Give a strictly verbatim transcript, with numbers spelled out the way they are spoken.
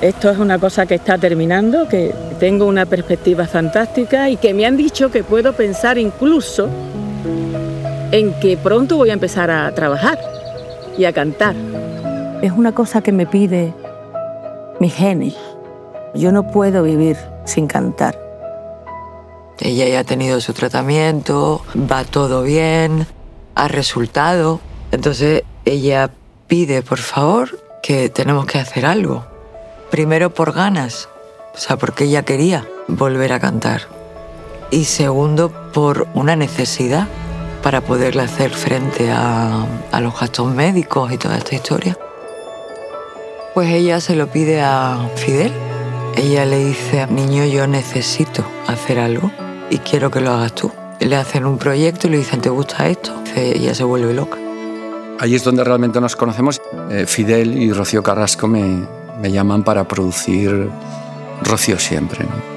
esto es una cosa que está terminando, que tengo una perspectiva fantástica y que me han dicho que puedo pensar incluso en que pronto voy a empezar a trabajar y a cantar. Es una cosa que me pide mi genes. Yo no puedo vivir sin cantar. Ella ya ha tenido su tratamiento, va todo bien, ha resultado. Entonces ella pide, por favor, que tenemos que hacer algo. Primero por ganas, o sea, porque ella quería volver a cantar. Y segundo, por una necesidad para poderle hacer frente a, a los gastos médicos y toda esta historia. Pues ella se lo pide a Fidel. Ella le dice, niño, yo necesito hacer algo y quiero que lo hagas tú. Le hacen un proyecto y le dicen, ¿te gusta esto? Ella se vuelve loca. Ahí es donde realmente nos conocemos. Eh, Fidel y Rocío Carrasco me, me llaman para producir Rocío Siempre, ¿no?